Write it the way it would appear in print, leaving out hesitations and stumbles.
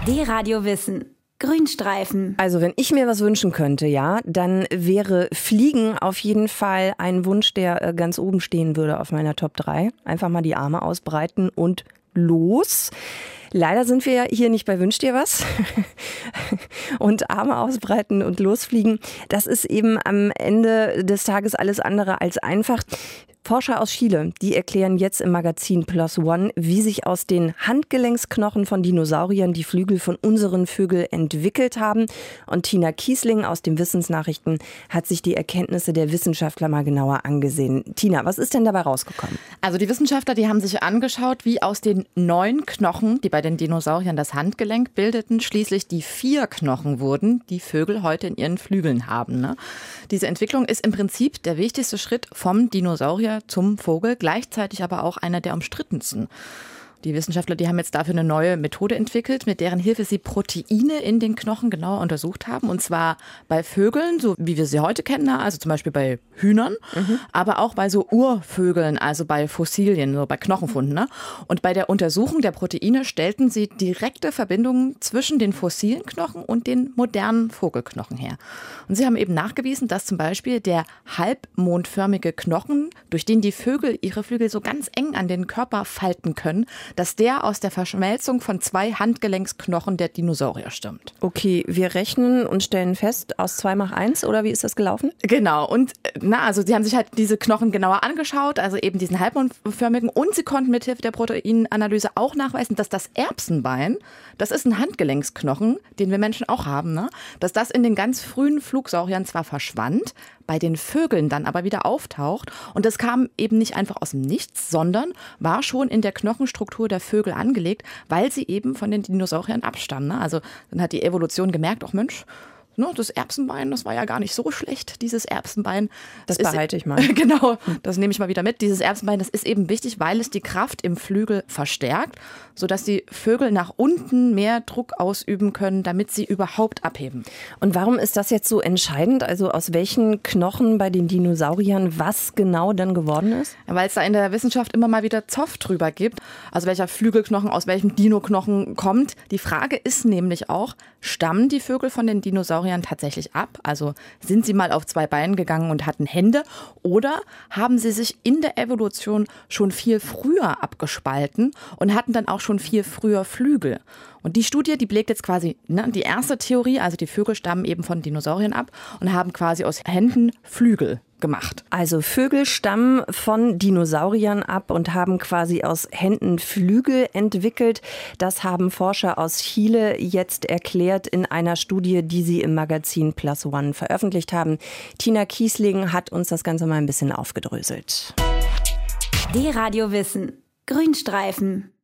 D-Radio Wissen. Grünstreifen. Also wenn ich mir was wünschen könnte, ja, dann wäre Fliegen auf jeden Fall ein Wunsch, der ganz oben stehen würde auf meiner Top 3. Einfach mal die Arme ausbreiten und los. Leider sind wir ja hier nicht bei Wünsch dir was. Und Arme ausbreiten und losfliegen, das ist eben am Ende des Tages alles andere als einfach. Forscher aus Chile, die erklären jetzt im Magazin PLOS ONE, wie sich aus den Handgelenksknochen von Dinosauriern die Flügel von unseren Vögeln entwickelt haben. Und Tina Kiesling aus den Wissensnachrichten hat sich die Erkenntnisse der Wissenschaftler mal genauer angesehen. Tina, was ist denn dabei rausgekommen? Also die Wissenschaftler, die haben sich angeschaut, wie aus den 9 Knochen, die bei den Dinosauriern das Handgelenk bildeten, schließlich die 4 Knochen wurden, die Vögel heute in ihren Flügeln haben. Ne? Diese Entwicklung ist im Prinzip der wichtigste Schritt vom Dinosaurier zum Vogel, gleichzeitig aber auch einer der umstrittensten. Die Wissenschaftler, die haben jetzt dafür eine neue Methode entwickelt, mit deren Hilfe sie Proteine in den Knochen genauer untersucht haben. Und zwar bei Vögeln, so wie wir sie heute kennen, also zum Beispiel bei Hühnern, aber auch bei so Urvögeln, also bei Fossilien, so bei Knochenfunden. Ne? Und bei der Untersuchung der Proteine stellten sie direkte Verbindungen zwischen den fossilen Knochen und den modernen Vogelknochen her. Und sie haben eben nachgewiesen, dass zum Beispiel der halbmondförmige Knochen, durch den die Vögel ihre Flügel so ganz eng an den Körper falten können, dass der aus der Verschmelzung von 2 Handgelenksknochen der Dinosaurier stammt. Okay, wir rechnen und stellen fest, aus 2 macht 1, oder wie ist das gelaufen? Genau, und also sie haben sich halt diese Knochen genauer angeschaut, also eben diesen halbmondförmigen, und sie konnten mithilfe der Proteinanalyse auch nachweisen, dass das Erbsenbein, das ist ein Handgelenksknochen, den wir Menschen auch haben, ne? Dass das in den ganz frühen Flugsauriern zwar verschwand, bei den Vögeln dann aber wieder auftaucht. Und das kam eben nicht einfach aus dem Nichts, sondern war schon in der Knochenstruktur der Vögel angelegt, weil sie eben von den Dinosauriern abstammen. Ne? Also dann hat die Evolution gemerkt, ach Mensch, das Erbsenbein, das war ja gar nicht so schlecht, dieses Erbsenbein. Das behalte ich mal. Genau, das nehme ich mal wieder mit. Dieses Erbsenbein, das ist eben wichtig, weil es die Kraft im Flügel verstärkt, sodass die Vögel nach unten mehr Druck ausüben können, damit sie überhaupt abheben. Und warum ist das jetzt so entscheidend? Also aus welchen Knochen bei den Dinosauriern was genau dann geworden ist? Weil es da in der Wissenschaft immer mal wieder Zoff drüber gibt, also welcher Flügelknochen aus welchem Dinoknochen kommt. Die Frage ist nämlich auch, stammen die Vögel von den Dinosauriern tatsächlich ab? Also sind sie mal auf 2 Beinen gegangen und hatten Hände, oder haben sie sich in der Evolution schon viel früher abgespalten und hatten dann auch schon viel früher Flügel? Und die Studie, die belegt jetzt quasi die erste Theorie, also die Vögel stammen eben von Dinosauriern ab und haben quasi aus Händen Flügel gemacht. Also Vögel stammen von Dinosauriern ab und haben quasi aus Händen Flügel entwickelt. Das haben Forscher aus Chile jetzt erklärt in einer Studie, die sie im Magazin PLOS ONE veröffentlicht haben. Tina Kiesling hat uns das Ganze mal ein bisschen aufgedröselt. D-Radio Wissen. Grünstreifen.